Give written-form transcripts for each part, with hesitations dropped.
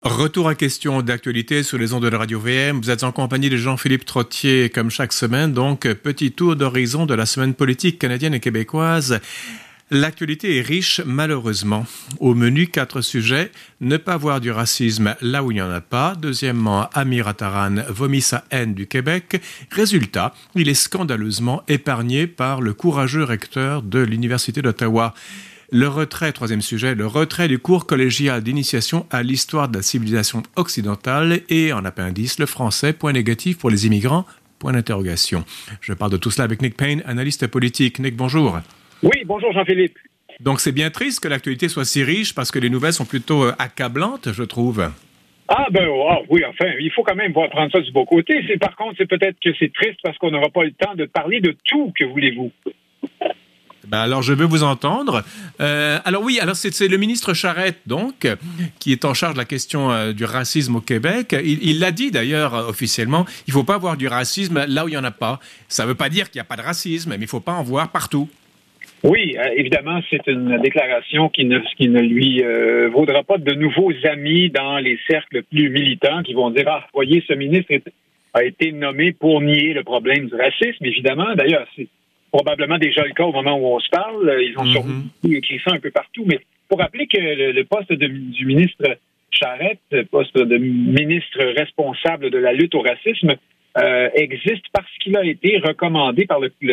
Retour à question d'actualité sur les ondes de la Radio VM. Vous êtes en compagnie de Jean-Philippe Trottier comme chaque semaine. Donc, petit tour d'horizon de la semaine politique canadienne et québécoise. L'actualité est riche, malheureusement. Au menu, 4 sujets. Ne pas voir du racisme là où il n'y en a pas. Deuxièmement, Amir Attaran vomit sa haine du Québec. Résultat, il est scandaleusement épargné par le courageux recteur de l'Université d'Ottawa. Le retrait, troisième sujet, le retrait du cours collégial d'initiation à l'histoire de la civilisation occidentale et en appendice, le français, point négatif pour les immigrants, point d'interrogation. Je parle de tout cela avec Nick Payne, analyste politique. Nick, bonjour. Oui, bonjour Jean-Philippe. Donc c'est bien triste que l'actualité soit si riche parce que les nouvelles sont plutôt accablantes, je trouve. Oui, enfin, il faut quand même prendre ça du beau côté. Par contre, c'est peut-être que c'est triste parce qu'on n'aura pas le temps de parler de tout, que voulez-vous? Alors, je veux vous entendre. Alors, c'est le ministre Charette, donc, qui est en charge de la question du racisme au Québec. Il l'a dit, d'ailleurs, officiellement, il ne faut pas avoir du racisme là où il n'y en a pas. Ça ne veut pas dire qu'il n'y a pas de racisme, mais il ne faut pas en voir partout. Oui, évidemment, c'est une déclaration qui ne lui vaudra pas de nouveaux amis dans les cercles plus militants qui vont dire « Ah, voyez, ce ministre a été nommé pour nier le problème du racisme. » Évidemment, d'ailleurs, c'est probablement déjà le cas au moment où on se parle. Ils ont sûrement écrit ça un peu partout. Mais pour rappeler que le poste du ministre Charette, poste de ministre responsable de la lutte au racisme, existe parce qu'il a été recommandé par le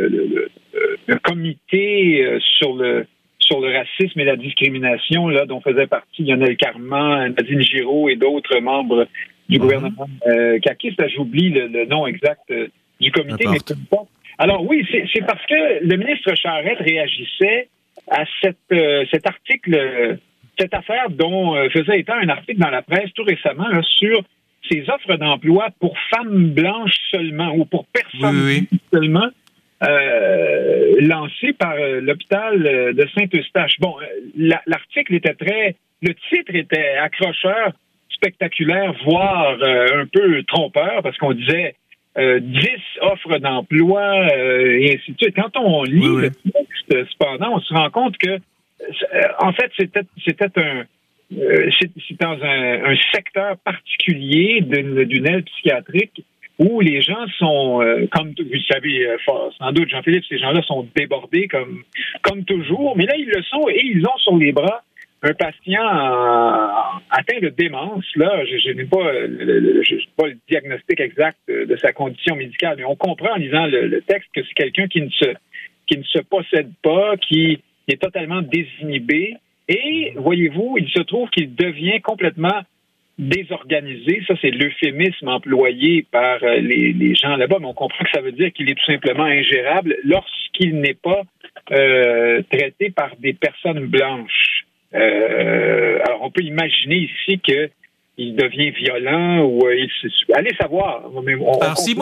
comité sur le racisme et la discrimination, là, dont faisait partie Lionel Carman, Nadine Giraud et d'autres membres du gouvernement caquiste. J'oublie le nom exact du comité, mais peu importe. Alors oui, c'est parce que le ministre Charette réagissait à cet article, cette affaire dont faisait état un article dans la presse tout récemment là, sur ces offres d'emploi pour femmes blanches seulement ou pour personnes seulement lancées par l'hôpital de Saint-Eustache. Bon, l'article était le titre était accrocheur, spectaculaire, voire un peu trompeur parce qu'on disait 10 offres d'emploi et ainsi de suite. Quand on lit le texte, cependant, on se rend compte que, en fait, c'était dans un secteur particulier d'une aile psychiatrique où les gens sont, comme vous le savez, sans doute, Jean-Philippe, ces gens-là sont débordés comme toujours, mais là, ils le sont et ils ont sur les bras un patient atteint de démence. Là, je n'ai pas le diagnostic exact de sa condition médicale, mais on comprend en lisant le texte que c'est quelqu'un qui ne se possède pas, qui est totalement désinhibé. Et, voyez-vous, il se trouve qu'il devient complètement désorganisé. Ça, c'est l'euphémisme employé par les gens là-bas, mais on comprend que ça veut dire qu'il est tout simplement ingérable lorsqu'il n'est pas traité par des personnes blanches. Alors, on peut imaginer ici qu'il devient violent ou allez savoir. Alors, si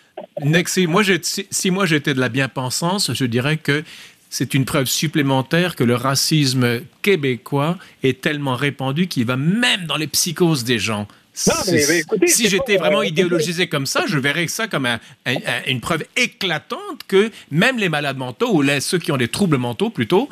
moi j'étais de la bien-pensance, je dirais que c'est une preuve supplémentaire que le racisme québécois est tellement répandu qu'il va même dans les psychoses des gens. Écoutez, si j'étais vraiment idéologisé comme ça, je verrais ça comme une preuve éclatante que même les malades mentaux, ou ceux qui ont des troubles mentaux plutôt,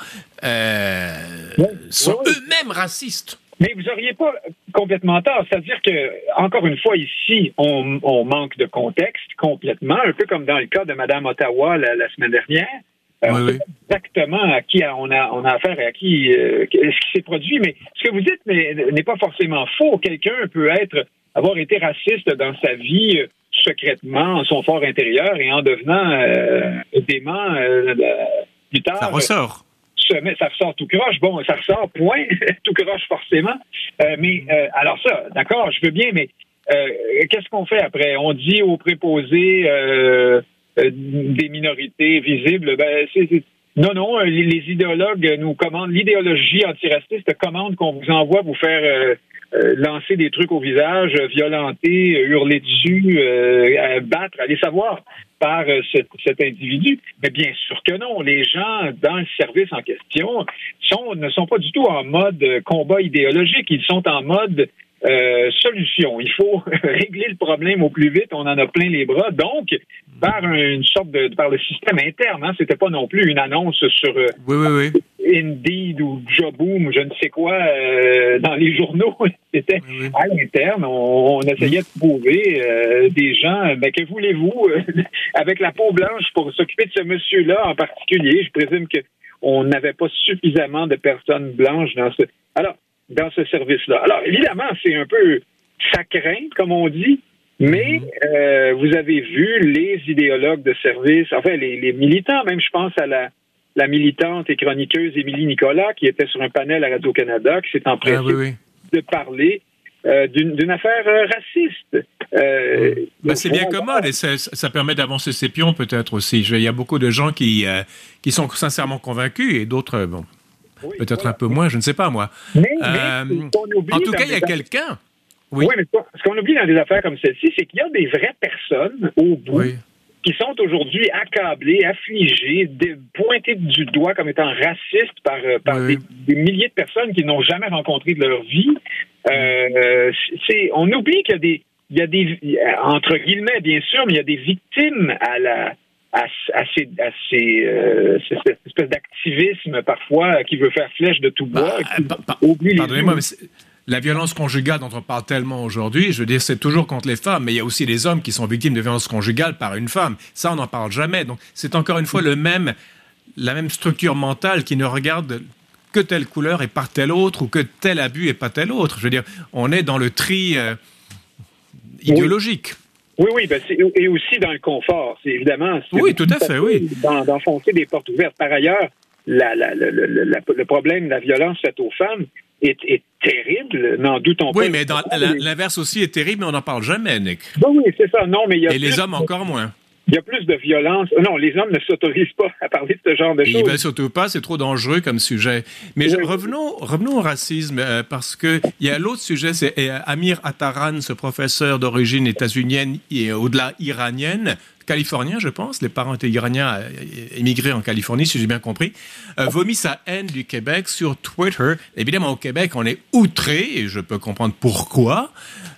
sont eux-mêmes racistes. Mais vous n'auriez pas complètement tort. C'est-à-dire que, encore une fois, ici, on manque de contexte complètement, un peu comme dans le cas de Mme Ottawa la semaine dernière. Exactement à qui on a affaire et à qui ce qui s'est produit. Mais ce que vous dites n'est pas forcément faux. Quelqu'un peut avoir été raciste dans sa vie secrètement, en son fort intérieur, et en devenant dément plus tard. Ça ressort. Ça ressort tout croche. Bon, ça ressort, point. Tout croche, forcément. Alors ça, d'accord, je veux bien, mais qu'est-ce qu'on fait après? On dit aux préposés des minorités visibles, non, les idéologues nous commandent, l'idéologie antiraciste commande qu'on vous envoie vous faire lancer des trucs au visage, violenter, hurler dessus, battre, allez savoir, par cet individu. Mais bien sûr que non. Les gens dans le service en question ne sont pas du tout en mode combat idéologique. Ils sont en mode solution. Il faut régler le problème au plus vite. On en a plein les bras. Donc, par une sorte par le système interne. Hein. C'était pas non plus une annonce sur Indeed ou Joboom ou je ne sais quoi dans les journaux. C'était à l'interne. On essayait de trouver des gens. Mais que voulez-vous avec la peau blanche pour s'occuper de ce monsieur-là en particulier? Je présume qu'on n'avait pas suffisamment de personnes blanches dans ce service-là. Alors, évidemment, c'est un peu ça craint, comme on dit. Mais vous avez vu les idéologues de service, enfin les militants, même je pense à la militante et chroniqueuse Émilie Nicolas, qui était sur un panel à Radio-Canada, qui s'est empressée de parler d'une affaire raciste. C'est bien commode et ça permet d'avancer ses pions peut-être aussi. Il y a beaucoup de gens qui sont sincèrement convaincus et d'autres, peut-être un peu moins, je ne sais pas moi. Mais en tout cas, il y a quelqu'un... Oui, mais ce qu'on oublie dans des affaires comme celle-ci, c'est qu'il y a des vraies personnes au bout qui sont aujourd'hui accablées, affligées, pointées du doigt comme étant racistes par des milliers de personnes qu'ils n'ont jamais rencontrées de leur vie. On oublie qu'il y a des entre guillemets bien sûr, mais il y a des victimes à cette espèce d'activisme parfois qui veut faire flèche de tout bois. Pardonnez-moi, mais la violence conjugale dont on parle tellement aujourd'hui, je veux dire, c'est toujours contre les femmes, mais il y a aussi des hommes qui sont victimes de violences conjugales par une femme. Ça, on n'en parle jamais. Donc, c'est encore une fois la même structure mentale qui ne regarde que telle couleur et pas telle autre, ou que tel abus et pas tel autre. Je veux dire, on est dans le tri idéologique. Oui, et aussi dans le confort. C'est évidemment... tout à fait, oui. D'enfoncer des portes ouvertes. Par ailleurs, le problème de la violence faite aux femmes est terrible, n'en doutons pas. Oui, mais l'inverse aussi est terrible, mais on n'en parle jamais, Nick. Oui, c'est ça. Non, mais et les hommes encore moins. Il y a plus de violence. Non, les hommes ne s'autorisent pas à parler de ce genre de choses. Ils ne veulent surtout pas, c'est trop dangereux comme sujet. Mais revenons au racisme, parce que il y a l'autre sujet, c'est Amir Attaran, ce professeur d'origine états-unienne et au-delà iranienne, californien, je pense, les parents étaient iraniens, émigrés en Californie, si j'ai bien compris, vomit sa haine du Québec sur Twitter. Évidemment, au Québec, on est outré, et je peux comprendre pourquoi.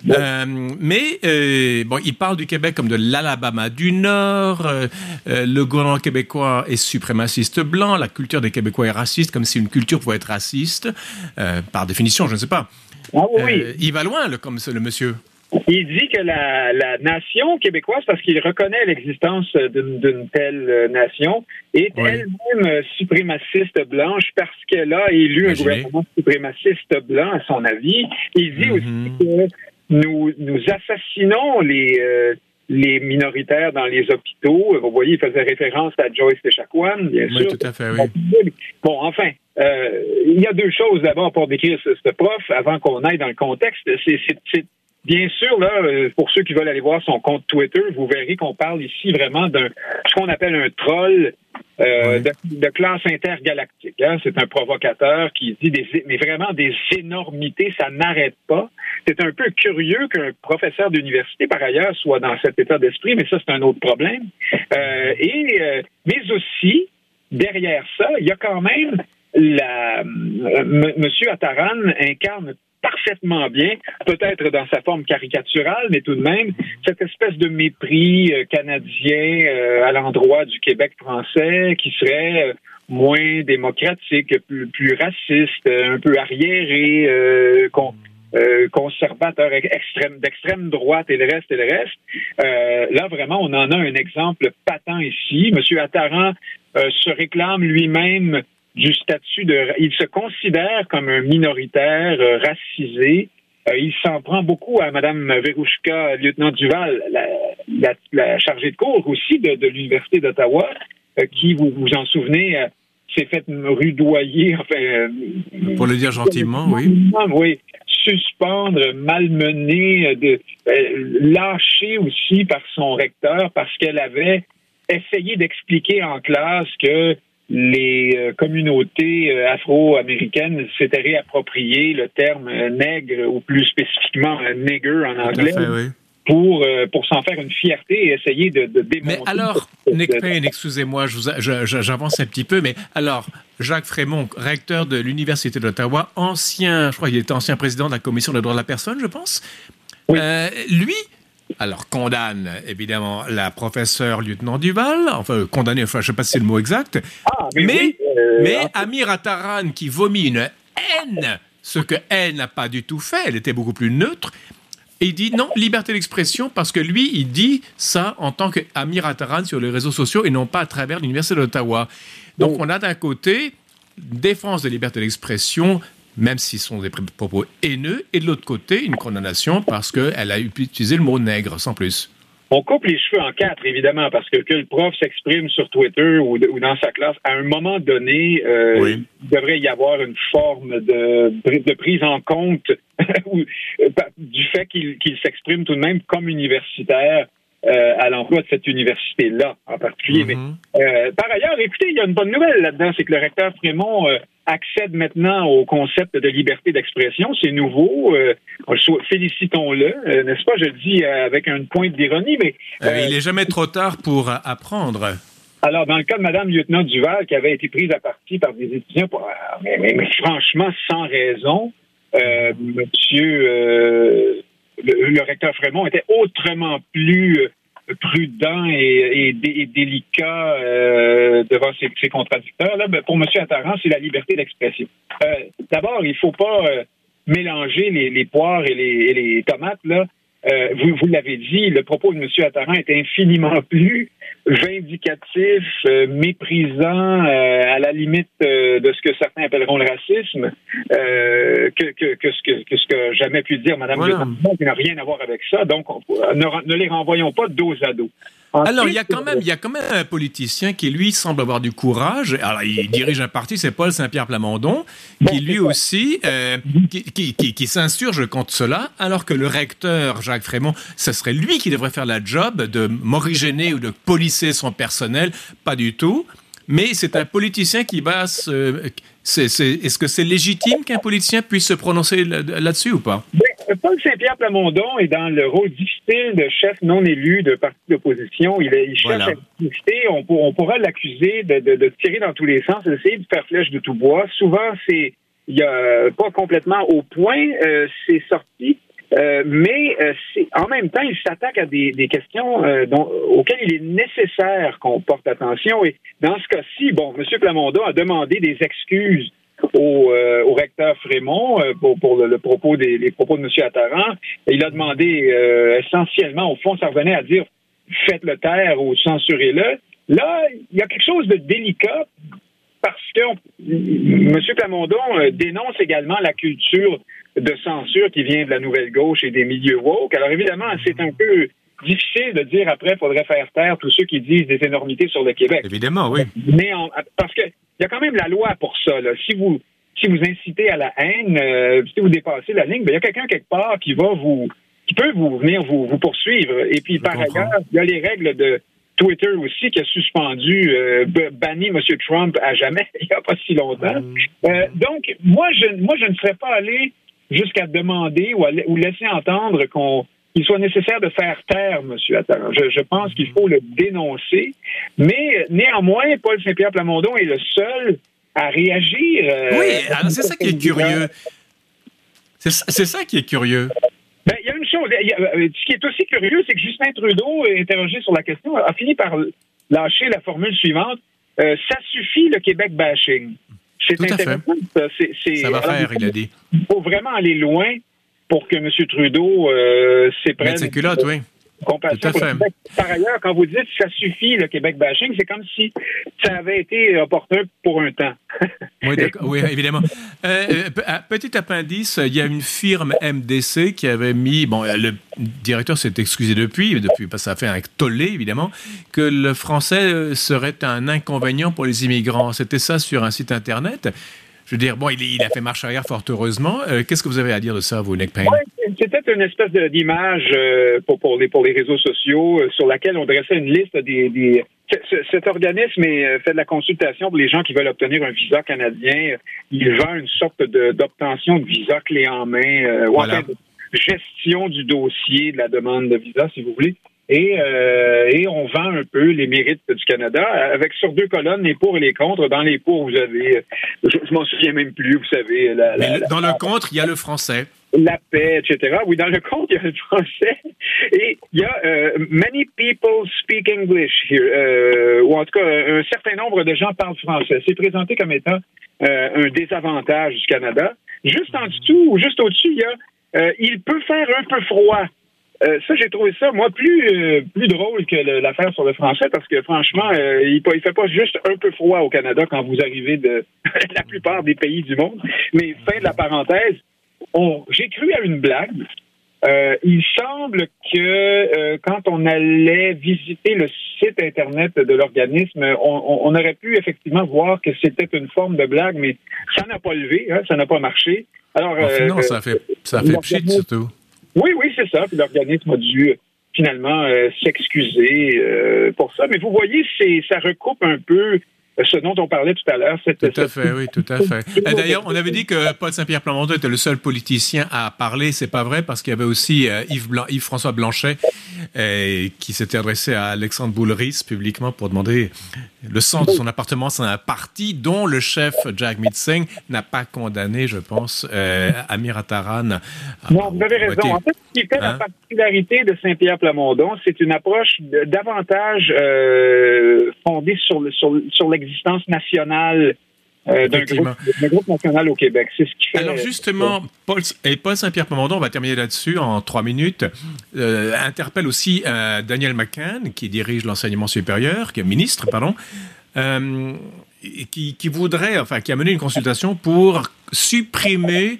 Mais il parle du Québec comme de l'Alabama du Nord. Le gouvernement québécois est suprémaciste blanc. La culture des Québécois est raciste, comme si une culture pouvait être raciste. Par définition, je ne sais pas. Il va loin, comme le monsieur. Il dit que la nation québécoise, parce qu'il reconnaît l'existence d'une telle nation, est elle-même suprémaciste blanche parce qu'elle a élu un gouvernement suprémaciste blanc, à son avis. Il dit aussi que nous assassinons les minoritaires dans les hôpitaux. Vous voyez, il faisait référence à Joyce Echaquan, bien sûr. Oui, tout à fait, oui. Bon, enfin, il y a deux choses d'abord pour décrire ce prof, avant qu'on aille dans le contexte. C'est bien sûr, là, pour ceux qui veulent aller voir son compte Twitter, vous verrez qu'on parle ici vraiment ce qu'on appelle un troll de classe intergalactique. Hein. C'est un provocateur qui dit mais vraiment des énormités, ça n'arrête pas. C'est un peu curieux qu'un professeur d'université, par ailleurs, soit dans cet état d'esprit, mais ça, c'est un autre problème. Mais aussi, derrière ça, il y a quand même Monsieur Attaran incarne parfaitement bien, peut-être dans sa forme caricaturale, mais tout de même, cette espèce de mépris canadien à l'endroit du Québec français qui serait moins démocratique, plus raciste, un peu arriéré, conservateur, d'extrême droite et le reste. Là, vraiment, on en a un exemple patent ici. Monsieur Attaran se réclame lui-même du statut il se considère comme un minoritaire racisé. Il s'en prend beaucoup à Mme Verouchka, lieutenant Duval, la chargée de cours aussi de l'Université d'Ottawa, qui, vous vous en souvenez, s'est fait rudoyer, enfin... pour le dire gentiment, oui. Oui, suspendre, malmener, lâcher aussi par son recteur parce qu'elle avait essayé d'expliquer en classe que les communautés afro-américaines s'étaient réapproprié le terme nègre, ou plus spécifiquement nigger en anglais, pour s'en faire une fierté et essayer de démontrer... Mais alors, Nick Payne, excusez-moi, j'avance un petit peu, mais alors, Jacques Frémont, recteur de l'Université d'Ottawa, je crois qu'il était ancien président de la Commission des droits de la personne, je pense, lui Alors, condamne, évidemment, la professeure lieutenant Duval, enfin, condamné, enfin, je ne sais pas si c'est le mot exact, mais Amir Attaran, qui vomit une haine, ce que elle n'a pas du tout fait, elle était beaucoup plus neutre, et il dit non, liberté d'expression, parce que lui, il dit ça en tant qu'Amir Attaran sur les réseaux sociaux et non pas à travers l'Université d'Ottawa. Donc, on a d'un côté défense de liberté d'expression, même s'ils sont des propos haineux, et de l'autre côté, une condamnation parce qu'elle a utilisé le mot nègre, sans plus. On coupe les cheveux en quatre, évidemment, parce que le prof s'exprime sur Twitter ou dans sa classe, à un moment donné, il devrait y avoir une forme de prise en compte du fait qu'il s'exprime tout de même comme universitaire à l'emploi de cette université-là, en particulier. Mais par ailleurs, écoutez, il y a une bonne nouvelle là-dedans, c'est que le recteur Frémont accède maintenant au concept de liberté d'expression. C'est nouveau. Félicitons-le, n'est-ce pas? Je le dis avec une pointe d'ironie, mais... il n'est jamais trop tard pour apprendre. Alors, dans le cas de Mme Lieutenant Duval, qui avait été prise à partie par des étudiants, mais franchement, sans raison, le recteur Frémont était autrement plus prudent et délicat devant ses contradicteurs. Là, pour M. Attaran, c'est la liberté d'expression. D'abord, il ne faut pas mélanger les poires et les tomates. Là. Vous l'avez dit, le propos de M. Attaran est infiniment plus vindicatif, méprisant, à la limite de ce que certains appelleront le racisme, que ce que jamais pu dire Mme Lieutenant, qui n'a rien à voir avec ça. Donc, ne les renvoyons pas dos à dos. Ensuite, alors, il y a quand même un politicien qui, lui, semble avoir du courage. Alors, il dirige un parti, c'est Paul Saint-Pierre Plamondon, qui, lui aussi, qui s'insurge contre cela, alors que le recteur, Jacques Frémont, ce serait lui qui devrait faire la job de morigéner ou de policer son personnel. Pas du tout. Mais c'est un politicien qui va est-ce que c'est légitime qu'un politicien puisse se prononcer là-dessus ou pas? Paul Saint-Pierre Plamondon est dans le rôle difficile de chef non élu de parti d'opposition. Il cherche à exister. On pourra l'accuser de tirer dans tous les sens, d'essayer de faire flèche de tout bois. Souvent, il y a pas complètement au point, c'est sorti. Mais en même temps, il s'attaque à des questions auxquelles il est nécessaire qu'on porte attention. Et dans ce cas-ci, M. Plamondon a demandé des excuses au recteur Frémont pour les propos de M. Attaran. Il a demandé essentiellement, au fond, ça revenait à dire faites-le taire ou censurez-le. Là, il y a quelque chose de délicat parce que M. Plamondon dénonce également la culture de censure qui vient de la nouvelle gauche et des milieux woke. Alors évidemment, c'est un peu difficile de dire après il faudrait faire taire tous ceux qui disent des énormités sur le Québec. Évidemment, oui. Mais parce que il y a quand même la loi pour ça. Là. Si vous incitez à la haine, si vous dépassez la ligne, il y a quelqu'un quelque part qui peut venir vous poursuivre. Et puis par ailleurs, il y a les règles de Twitter aussi qui a suspendu, banni M. Trump à jamais il n'y a pas si longtemps. Donc moi je ne serais pas allé jusqu'à demander ou laisser entendre qu'il soit nécessaire de faire taire M. Attaran. Je pense qu'il faut le dénoncer, mais néanmoins, Paul Saint-Pierre Plamondon est le seul à réagir. Oui, alors c'est ça qui est curieux. C'est ça qui est curieux. Il y a une chose, ce qui est aussi curieux, c'est que Justin Trudeau, interrogé sur la question, a fini par lâcher la formule suivante, ça suffit le Québec bashing. C'est tout intéressant. Ça va faire, il a dit. Il faut vraiment aller loin pour que M. Trudeau s'éprenne. Mettre ses culottes, oui. Compassion pour le Québec. Par ailleurs, quand vous dites que ça suffit, le Québec bashing, c'est comme si ça avait été opportun pour un temps. Oui, évidemment. Petit appendice, il y a une firme MDC qui avait mis... Bon, le directeur s'est excusé depuis parce que ça a fait un tollé, évidemment, que le français serait un inconvénient pour les immigrants. C'était ça sur un site Internet. Je veux dire, il a fait marche arrière fort heureusement. Qu'est-ce que vous avez à dire de ça, vous, Nick Payne? Oui, c'était une espèce d'image pour les réseaux sociaux sur laquelle on dressait une liste des cet organisme fait de la consultation pour les gens qui veulent obtenir un visa canadien. Il vend une sorte d'obtention de visa clé en main, ou en fait, de gestion du dossier de la demande de visa, si vous voulez. Et on vend un peu les mérites du Canada avec sur 2 colonnes, les pour et les contre. Dans les pour, vous avez, je m'en souviens même plus, vous savez. Dans le contre, il y a le français. La paix, etc. Oui, dans le contre, il y a le français. Et il y a many people speak English here, ou en tout cas un certain nombre de gens parlent français. C'est présenté comme étant un désavantage du Canada. Juste en dessous ou juste au-dessus, il y a il peut faire un peu froid. Ça, j'ai trouvé ça, moi, plus drôle que l'affaire sur le français, parce que, franchement, il fait pas juste un peu froid au Canada quand vous arrivez de la plupart des pays du monde. Mais fin de la parenthèse, j'ai cru à une blague. Il semble que quand on allait visiter le site Internet de l'organisme, on aurait pu effectivement voir que c'était une forme de blague, mais ça n'a pas levé, hein, ça n'a pas marché. Alors, non, ça fait pchit, surtout. Oui, c'est ça. Puis l'organisme a dû finalement s'excuser pour ça. Mais vous voyez, ça recoupe un peu ce dont on parlait tout à l'heure. Tout à fait, oui, tout à fait. Et d'ailleurs, on avait dit que Paul Saint-Pierre Plamondon était le seul politicien à parler. C'est pas vrai, parce qu'il y avait aussi Yves-François Blanchet qui s'était adressé à Alexandre Boulris publiquement pour demander le sens de son appartenance à un parti dont le chef Jagmeet Singh n'a pas condamné, je pense, Amir Attaran. Non, vous avez raison. En fait, ce qui fait la particularité de Saint-Pierre Plamondon, c'est une approche davantage fondée sur l'existence nationale d'un groupe national au Québec. C'est ce qui fait... Alors justement, Paul Saint-Pierre Plamondon, on va terminer là-dessus en 3 minutes, interpelle aussi Daniel McCann, qui dirige l'enseignement supérieur, qui est ministre, pardon, qui voudrait, enfin, qui a mené une consultation pour supprimer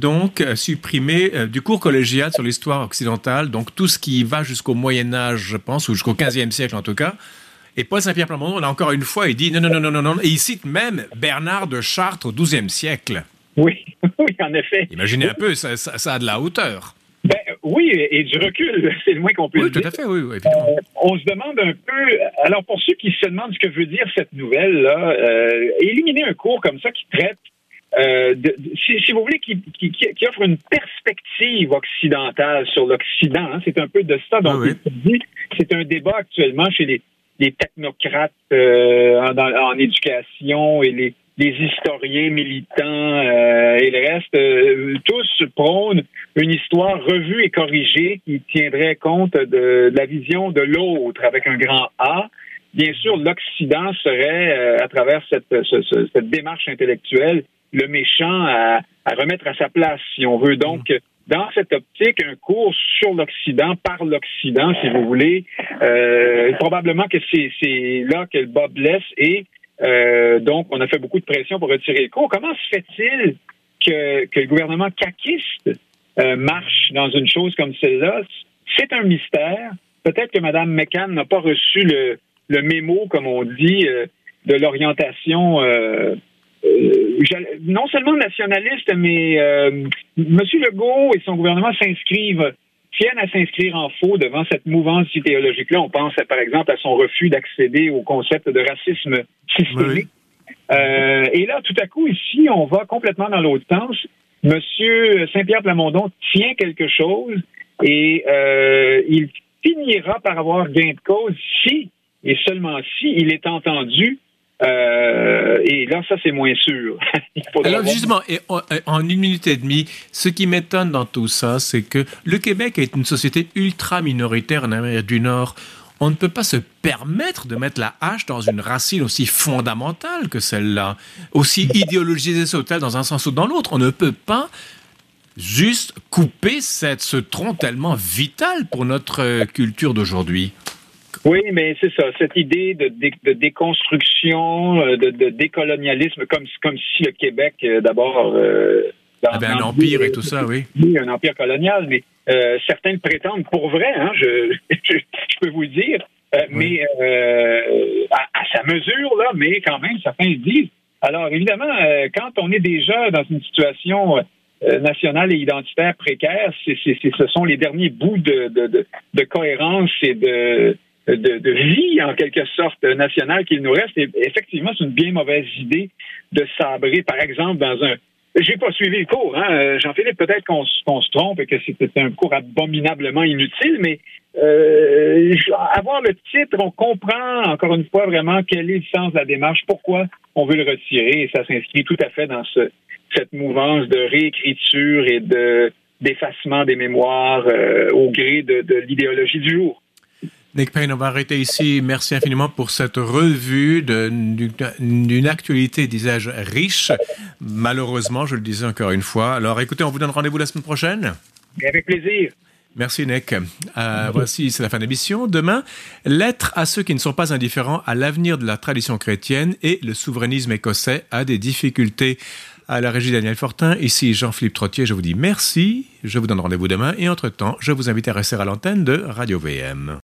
du cours collégial sur l'histoire occidentale, donc tout ce qui va jusqu'au Moyen-Âge, je pense, ou jusqu'au 15e siècle en tout cas. Et Paul Saint-Pierre Plamondon, là encore une fois, il dit non. Et il cite même Bernard de Chartres au XIIe siècle. Oui, en effet. Imaginez un peu, ça a de la hauteur. Oui, et du recul, c'est le moins qu'on peut dire. Oui, tout à fait, oui, évidemment. On se demande un peu... Alors, pour ceux qui se demandent ce que veut dire cette nouvelle-là, éliminer un cours comme ça qui traite, si vous voulez, qui offre une perspective occidentale sur l'Occident, hein, c'est un peu de ça dont il dit. C'est un débat actuellement chez les technocrates en éducation et les historiens militants et le reste, tous prônent une histoire revue et corrigée qui tiendrait compte de la vision de l'autre avec un grand A. Bien sûr, l'Occident serait, à travers cette démarche intellectuelle, le méchant à remettre à sa place, si on veut. Donc, dans cette optique, un cours sur l'Occident, par l'Occident, si vous voulez, probablement que c'est là que le bas blesse et donc on a fait beaucoup de pression pour retirer le cours. Comment se fait-il que le gouvernement caquiste marche dans une chose comme celle-là? C'est un mystère. Peut-être que Mme McCann n'a pas reçu le mémo, comme on dit, de l'orientation non seulement nationaliste, mais M. Legault et son gouvernement tiennent à s'inscrire en faux devant cette mouvance idéologique-là. On pense, par exemple, à son refus d'accéder au concept de racisme systémique. Oui. Et là, tout à coup, ici, on va complètement dans l'autre sens. M. Saint-Pierre Plamondon tient quelque chose et il finira par avoir gain de cause si, et seulement si, il est entendu. Et là, ça, c'est moins sûr. Alors, justement, en 1 minute et demie, ce qui m'étonne dans tout ça, c'est que le Québec est une société ultra minoritaire en Amérique du Nord. On ne peut pas se permettre de mettre la hache dans une racine aussi fondamentale que celle-là, aussi idéologisée sautée dans un sens ou dans l'autre. On ne peut pas juste couper ce tronc tellement vital pour notre culture d'aujourd'hui. Oui, mais c'est ça, cette idée de déconstruction, de décolonialisme, comme si le Québec, d'abord... un empire et tout ça, oui. Oui, un empire colonial, mais certains le prétendent pour vrai, hein, je peux vous le dire, oui. Mais à sa mesure, là, mais quand même, certains le disent. Alors, évidemment, quand on est déjà dans une situation nationale et identitaire précaire, ce sont les derniers bouts de cohérence et de vie, en quelque sorte, nationale qu'il nous reste. Et effectivement, c'est une bien mauvaise idée de sabrer, par exemple, dans un... J'ai pas suivi le cours, hein. Jean-Philippe, peut-être qu'on se trompe et que c'était un cours abominablement inutile, mais avoir le titre, on comprend, encore une fois, vraiment quel est le sens de la démarche, pourquoi on veut le retirer, et ça s'inscrit tout à fait dans cette mouvance de réécriture et de d'effacement des mémoires au gré de l'idéologie du jour. Nick Payne, on va arrêter ici. Merci infiniment pour cette revue d'une actualité, disais-je, riche. Malheureusement, je le disais encore une fois. Alors écoutez, on vous donne rendez-vous la semaine prochaine. Et avec plaisir. Merci Nick. Voici, c'est la fin de l'émission. Demain, lettre à ceux qui ne sont pas indifférents à l'avenir de la tradition chrétienne et le souverainisme écossais a des difficultés. À la régie Daniel Fortin, ici Jean-Philippe Trottier, je vous dis merci. Je vous donne rendez-vous demain et entre-temps, je vous invite à rester à l'antenne de Radio VM.